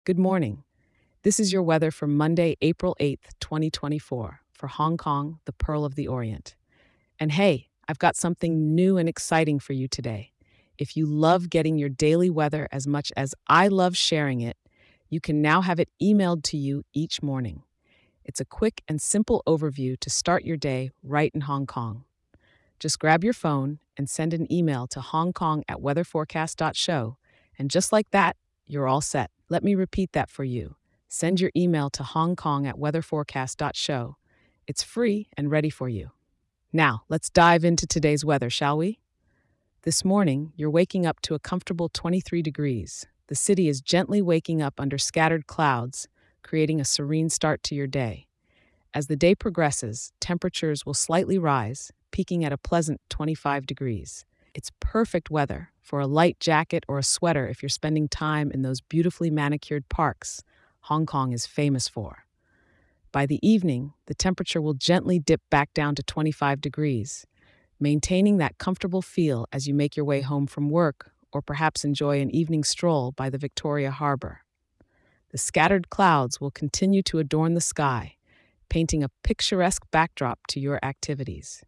Good morning. This is your weather for Monday, April 8th, 2024, for Hong Kong, the Pearl of the Orient. And hey, I've got something new and exciting for you today. If you love getting your daily weather as much as I love sharing it, you can now have it emailed to you each morning. It's a quick and simple overview to start your day right in Hong Kong. Just grab your phone and send an email to hongkong@weatherforecast.show, and just like that, you're all set. Let me repeat that for you. Send your email to hongkong@weatherforecast.show. It's free and ready for you. Now, let's dive into today's weather, shall we? This morning, you're waking up to a comfortable 23 degrees. The city is gently waking up under scattered clouds, creating a serene start to your day. As the day progresses, temperatures will slightly rise, peaking at a pleasant 25 degrees. It's perfect weather for a light jacket or a sweater if you're spending time in those beautifully manicured parks Hong Kong is famous for. By the evening, the temperature will gently dip back down to 25 degrees, maintaining that comfortable feel as you make your way home from work or perhaps enjoy an evening stroll by the Victoria Harbor. The scattered clouds will continue to adorn the sky, painting a picturesque backdrop to your activities.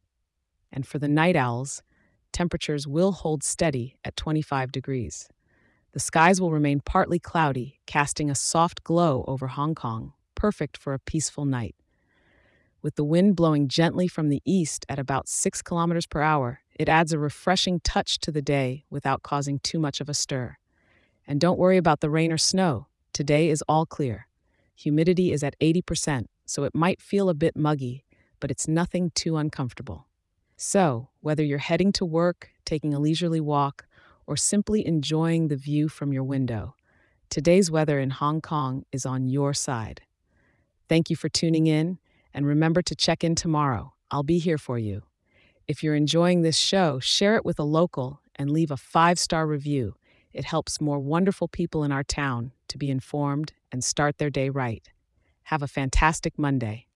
And for the night owls, temperatures will hold steady at 25 degrees. The skies will remain partly cloudy, casting a soft glow over Hong Kong, perfect for a peaceful night. With the wind blowing gently from the east at about 6 kilometers per hour, it adds a refreshing touch to the day without causing too much of a stir. And don't worry about the rain or snow. Today is all clear. Humidity is at 80%, so it might feel a bit muggy, but it's nothing too uncomfortable. So, whether you're heading to work, taking a leisurely walk, or simply enjoying the view from your window, today's weather in Hong Kong is on your side. Thank you for tuning in, and remember to check in tomorrow. I'll be here for you. If you're enjoying this show, share it with a local and leave a 5-star review. It helps more wonderful people in our town to be informed and start their day right. Have a fantastic Monday.